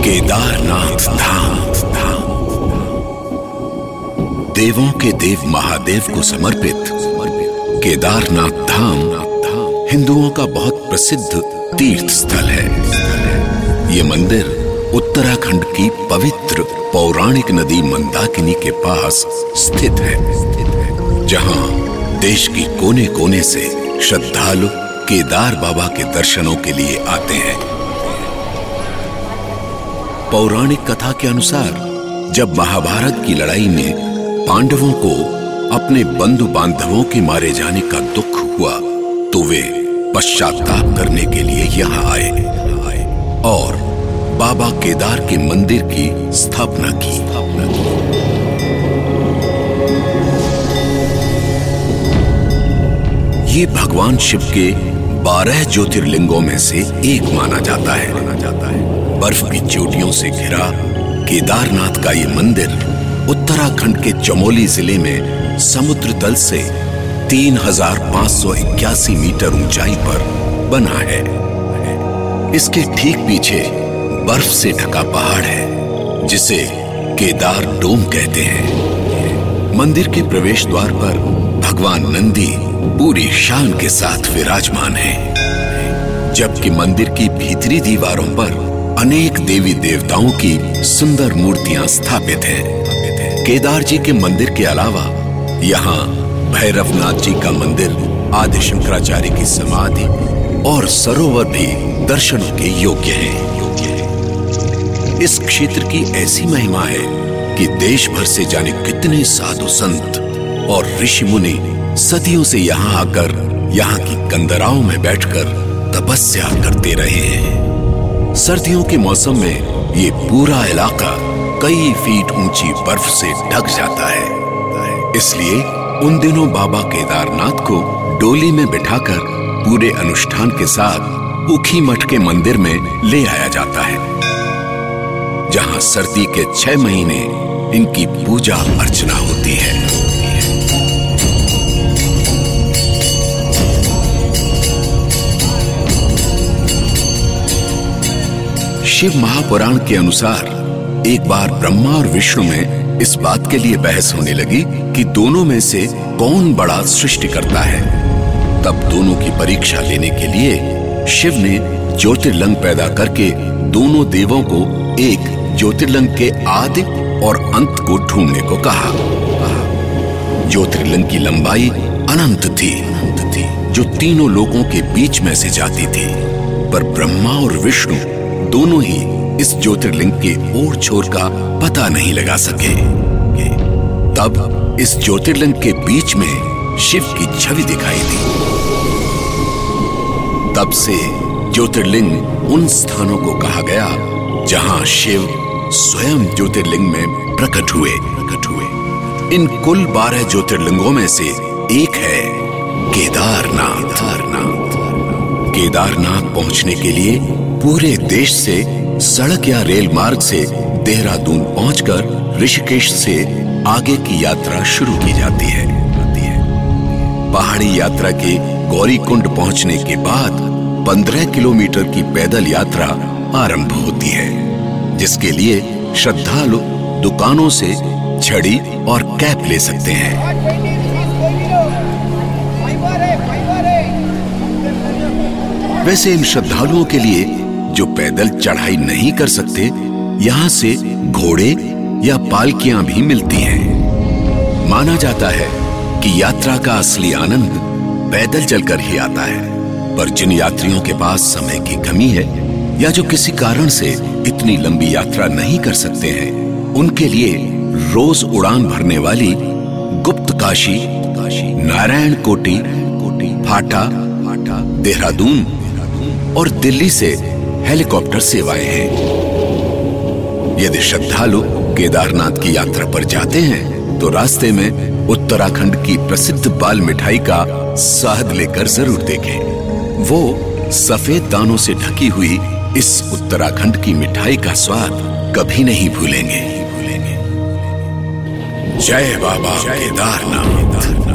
केदारनाथ धाम। देवों के देव महादेव को समर्पित केदारनाथ धाम हिंदुओं का बहुत प्रसिद्ध तीर्थ स्थल है। ये मंदिर उत्तराखंड की पवित्र पौराणिक नदी मंदाकिनी के पास स्थित है, जहां देश की कोने कोने से श्रद्धालु केदार बाबा के दर्शनों के लिए आते हैं। पौराणिक कथा के अनुसार जब महाभारत की लड़ाई में पांडवों को अपने बंधु बांधवों के मारे जाने का दुख हुआ तो वे पश्चाताप करने के लिए यहाँ आए और बाबा केदार के मंदिर की स्थापना की। ये भगवान शिव के 12 ज्योतिर्लिंगों में से एक माना जाता है। बर्फ की चोटियों से घिरा केदारनाथ का ये मंदिर उत्तराखंड के चमोली जिले में समुद्र तल से 3581 मीटर ऊंचाई पर बना है। इसके ठीक पीछे बर्फ से ढका पहाड़ है, जिसे केदार डोम कहते हैं। मंदिर के प्रवेश द्वार पर भगवान नंदी पूरी शान के साथ विराजमान है, जबकि मंदिर की भीतरी दीवारों पर अनेक देवी देवताओं की सुंदर मूर्तियां स्थापित हैं। केदार जी के मंदिर के अलावा यहाँ भैरवनाथ जी का मंदिर, आदि शंकराचार्य की समाधि और सरोवर भी दर्शनों के योग्य है। इस क्षेत्र की ऐसी महिमा है कि देश भर से जाने कितने साधु संत और ऋषि मुनि सदियों से यहाँ आकर यहाँ की कंदराओं में बैठकर तपस्या करते रहे हैं। सर्दियों के मौसम में ये पूरा इलाका कई फीट ऊंची बर्फ से ढक जाता है। इसलिए उन दिनों बाबा केदारनाथ को डोली में बिठाकर पूरे अनुष्ठान के साथ ऊखीमठ के मंदिर में ले आया जाता है, जहां सर्दी के 6 महीने इनकी पूजा अर्चना होती है। शिव महापुराण के अनुसार एक बार ब्रह्मा और विष्णु में इस बात के लिए बहस होने लगी कि दोनों में से कौन बड़ा सृष्टि करता है। तब दोनों की परीक्षा लेने के लिए शिव ने ज्योतिर्लिंग पैदा करके दोनों देवों को एक ज्योतिर्लिंग के आदि और अंत को ढूंढने को कहा। ज्योतिर्लिंग की लंबाई अनंत थी, जो तीनों लोकों के बीच में से जाती थी, पर ब्रह्मा और विष्णु दोनों ही इस ज्योतिर्लिंग के ओर छोर का पता नहीं लगा सके। तब इस ज्योतिर्लिंग के बीच में शिव की छवि दिखाई दी। तब से ज्योतिर्लिंग उन स्थानों को कहा गया जहां शिव स्वयं ज्योतिर्लिंग में प्रकट हुए। इन कुल 12 ज्योतिर्लिंगों में से एक है केदारनाथ। केदारनाथ पहुंचने के लिए पूरे देश से सड़क या रेल मार्ग से देहरादून पहुंचकर ऋषिकेश से आगे की यात्रा शुरू की जाती है। पहाड़ी यात्रा के गौरीकुंड पहुंचने के बाद 15 किलोमीटर की पैदल यात्रा आरंभ होती है, जिसके लिए श्रद्धालु दुकानों से छड़ी और कैप ले सकते हैं। वैसे इन श्रद्धालुओं के लिए जो पैदल चढ़ाई नहीं कर सकते, यहाँ से घोड़े या पालकियां भी मिलती हैं। माना जाता है कि यात्रा का असली आनंद पैदल चलकर ही आता है, पर जिन यात्रियों के पास समय की कमी है या जो किसी कारण से इतनी लंबी यात्रा नहीं कर सकते हैं, उनके लिए रोज उड़ान भरने वाली गुप्तकाशी, नारायण कोटी, फाटा, देहरादून और दिल्ली से हेलीकॉप्टर सेवाएं हैं। यदि श्रद्धालु केदारनाथ की यात्रा पर जाते हैं तो रास्ते में उत्तराखंड की प्रसिद्ध बाल मिठाई का स्वाद लेकर जरूर देखें। वो सफेद दानों से ढकी हुई इस उत्तराखंड की मिठाई का स्वाद कभी नहीं भूलेंगे। जय बाबा केदारनाथ।